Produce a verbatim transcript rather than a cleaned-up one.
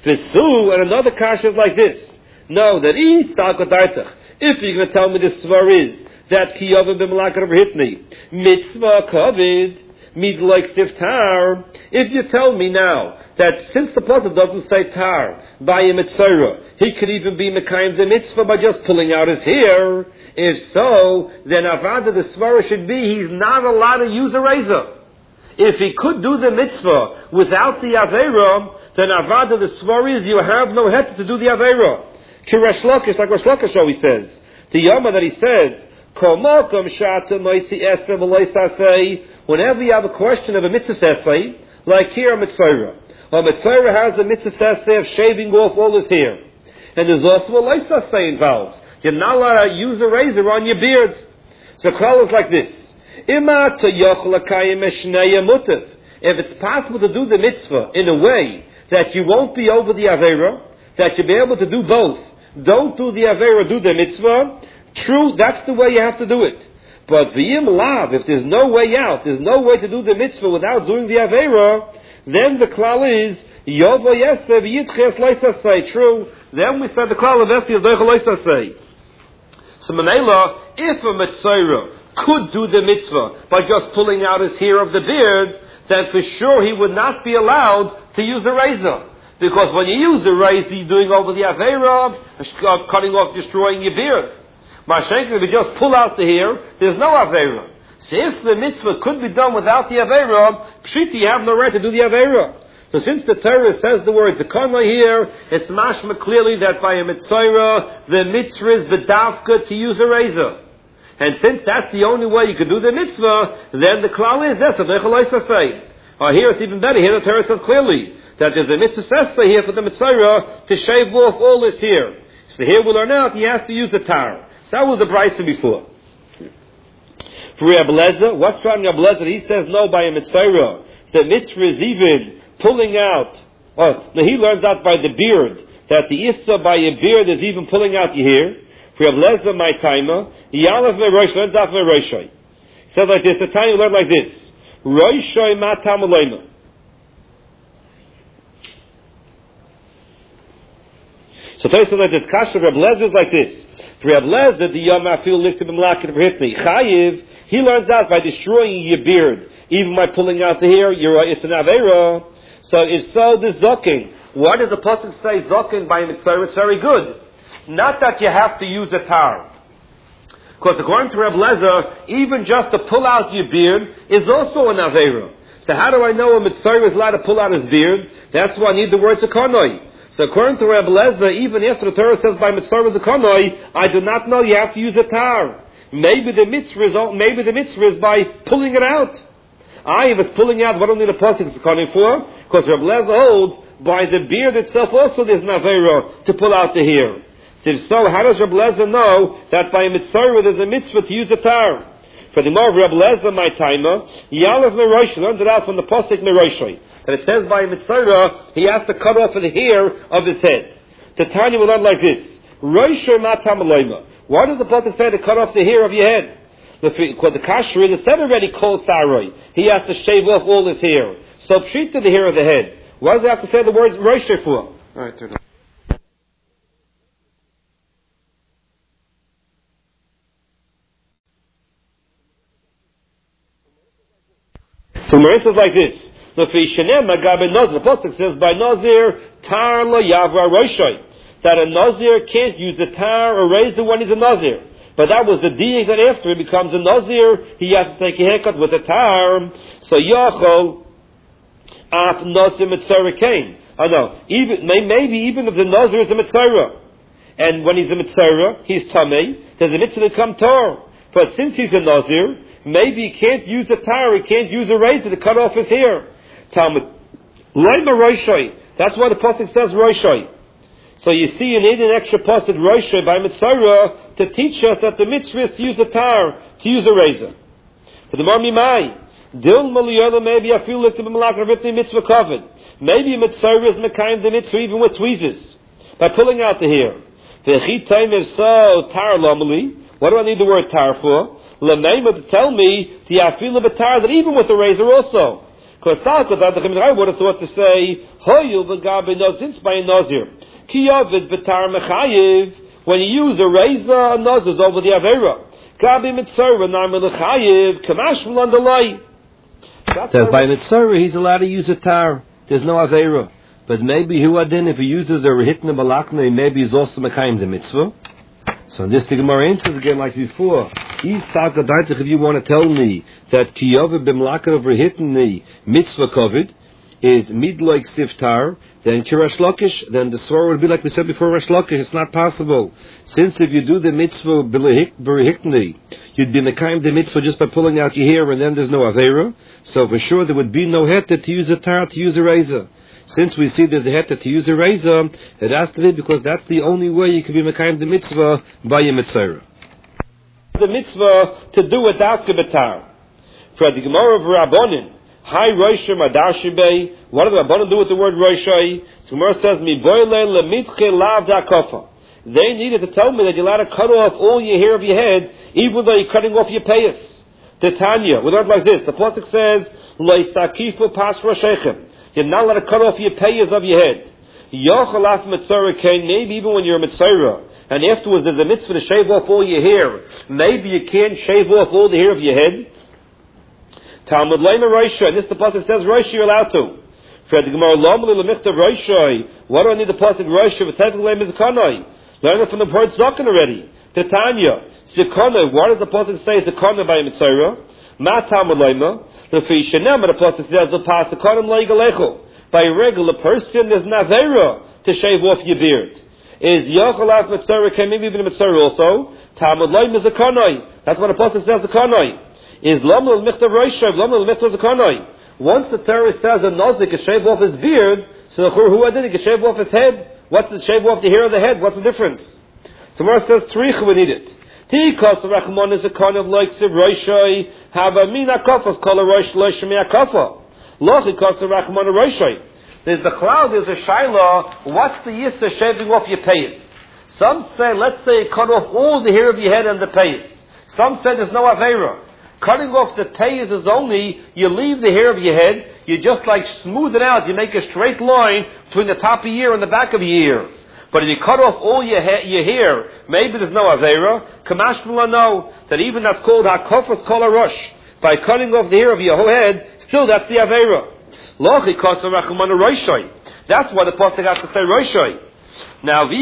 V'su, and another kasha is like this. No, that is Salkodartach. If you're going to tell me the svar is that Kiyovim b'malakar v'hitni, mitzvah kavid, midloik siftar. If you tell me now that since the pasuk doesn't say tar by a mitzvah, he could even be mekayim the mitzvah by just pulling out his hair. If so, then avada the svara should be he's not allowed to use a razor. If he could do the mitzvah without the aveira, then avada the svara is you have no head to do the aveira. Kirash Lakish, like Rosh Lakish always says, the Yama that he says, whenever you have a question of a mitzvah sesay, like here a mitzvah, a mitzvah has a mitzvah sesay of shaving off all his hair, and there's also a life sesay involved. You're not allowed to use a razor on your beard. So Klal is like this: if it's possible to do the mitzvah in a way that you won't be over the aveira, that you'll be able to do both. Don't do the aveira, do the mitzvah. True, that's the way you have to do it. But v'yim lav, if there's no way out, there's no way to do the mitzvah without doing the aveira, then the klal is yovo yesev yitches loisasei. True. Then we said the klal of esti is doichel loisasei. So Mamela, if a mitzvah could do the mitzvah by just pulling out his hair of the beard, then for sure he would not be allowed to use a razor. Because when you use a razor, you're doing over the aveira, cutting off, destroying your beard. Mashenka, if you just pull out the hair, there's no aveira. So if the mitzvah could be done without the aveira, pshiti, you have no right to do the aveira. So since the Torah says the word zekana here, it's mashma clearly that by a mitzvah, the mitzvah is bedavka to use a razor. And since that's the only way you could do the mitzvah, then the klal is this, say. Or here it's even better. Here the Torah says clearly that there's a mitzvah sesa here for the mitzvah to shave off all his hair. So here we learn out he has to use the tar. So that was the brisa before. For Reb Lezer, what's from Reb Lezer? He says no by a mitzvah. The mitzvah is even pulling out. Oh, no, he learns out by the beard that the issa by a beard is even pulling out your hair. For Reb Lezer, my timer, Yalav me rosh learns out me roshoi. Says like this. The time you learn like this. Roshoi matam aloyma. So Torah says like this. Kasha Reb Lezer is like this. For Reb Lezer, the yom afil liktim b'mlaket v'hitni chayiv. He learns out by destroying your beard, even by pulling out the hair. You're it's an aveira. So if so, the zoking. Why does the pasuk say zoking by mitzvah? It's very good. Not that you have to use a tar. Because according to Reb Lezer, even just to pull out your beard is also an aveira. So how do I know a mitzvah is allowed to pull out his beard? That's why I need the word zekanoi. So according to Reb Lezer, even after the Torah says by mitzvah zekanoi, I do not know you have to use a tar. Maybe the mitzvah is, maybe the mitzvah is by pulling it out. I was pulling out what only the pasuk is coming for, because Reb Lezer holds by the beard itself also there's an aveira to pull out the hair. So if so, how does Reb Lezer know that by a mitzvah there's a mitzvah to use a tar? For the more of Reb Lezer, my timer, Yalav Merosh learned it out from the pasuk Meroshoi. And it says by a mitzvah he has to cut off the hair of his head. The Tanya will learn like this: Roshoi matam aloyma. Why does the pasuk say to cut off the hair of your head? Because the kasher is, it said already called saroi. He has to shave off all his hair. So pshita the hair of the head. Why does he have to say the words Roshoi for? All right, turn on. So Marin says like this. The pasuk says by Nazir tar lo yavra roshoi, that a Nazir can't use a tar or razor when he's a Nazir. But that was the diak that after he becomes a Nazir, he has to take a haircut with a tar. So Yachol af Nazir mitzvah came. Oh no, even maybe even if the Nazir is a mitzvah, and when he's a mitzvah, he's tamei. There's a mitzvah to come tar. But since he's a Nazir, maybe he can't use a tar, he can't use a razor to cut off his hair. Talmud, Leima Roshoi. That's why the pasuk says Roshoi. So you see, you need an extra pasuk Roshoi by mitzvah to teach us that the mitzvah is to use a tar, to use a razor. But the Marmi Mai, Dil Maliyola, maybe I feel like the mitzvah covered. Maybe a mitzvah is mekayim the mitzvah even with tweezers by pulling out the hair. The chitaim if so tar lomali. What do I need the word tar for? L'meima to tell me the afil of a tar that even with the razor also. Because Salka, the Chimid would have thought to say, Hoyu v'gabe nozin by a Nazir. Kiyavid b'tar mechayiv, when you use a razor, a Nazir is over the Avera. Gabi mitzvah, nar melechayiv, kamash v'lan delay. So by mitzvah, he's allowed to use a tar. There's no Avera. But maybe who adin, if he uses a rehitna balakna, maybe he's also mekayim the mitzvah. So this the Gemara answers again like before. If you want to tell me that kiyava b'mlaka of rehitni mitzvah kovid is midloik siftar, then kirash lakish, then the swar would be like we said before, Rash Lakish. It's not possible. Since if you do the mitzvah b'rehitni, you'd be mekayim the mitzvah just by pulling out your hair, and then there's no avera. So for sure there would be no heter to use a tar, to use a razor. Since we see there's a heter to use a razor, it has to be because that's the only way you can be mekayim the mitzvah by your mitzvah. The mitzvah to do without the betar. For the Gemara of Rabbanin, Hi Roshim Adarshibei, what do the Rabbanin do with the word Roshai? The Gemara says, Mi boile lemitche lav da'kofa. They needed to tell me that you're allowed to cut off all your hair of your head, even though you're cutting off your payas. Titania, we learned like this. The pasuk says, Lo sakifu pas roshechem. You're not allowed to cut off your payas of your head. Yochalaf mitzvah kain, maybe even when you're a mitzvah, and afterwards there's a mitzvah to shave off all your hair. Maybe you can't shave off all the hair of your head. Talmud Leima Roshai, and this the pasuk says Roshai you're allowed to. For the Gemara Lomli Lemichta Roshai, what do I need the pasuk Roshai? But technically Leima Zakanai. Learn it from the word Zakan already. Titania, Zakanai. What does the pasuk say? Zakanai by a mitzvah. Ma Talmud Leima. The Fishanem, the pasuk says the pasuk Zakanai Leigalecho. By a regular person, there's navera to shave off your beard. Is Yochalat Mitzvah, can maybe even a Mitzvah also? Talmud Leim is a Kanai. That's what the Apostle says a Kanai. Is Lamul Michtav Roishav, Lamul Michtav is a Kanai. Once the Torah says a Nazik can shave off his beard, so who did he can shave off his head? What's the shave off the hair of the head? What's the difference? So Mara says Tzrich we need it. Tikas Rachman is a Kanai of like Siv Roishai, Haba Mina Kafas, call a Roish Loishmi Akafa. Lochikas Rachman Roishai. There's the cloud, there's a Shaila, what's the Yissa shaving off your payas? Some say, let's say, cut off all the hair of your head and the payas. Some say there's no Avera. Cutting off the payas is only, you leave the hair of your head, you just like smooth it out, you make a straight line between the top of your ear and the back of your ear. But if you cut off all your, ha- your hair, maybe there's no Avera. Kamash Mula know that even that's called Hakofas Kol Arosh. By cutting off the hair of your whole head, still that's the Avera. That's why the pasuk has to say Roshai. Now,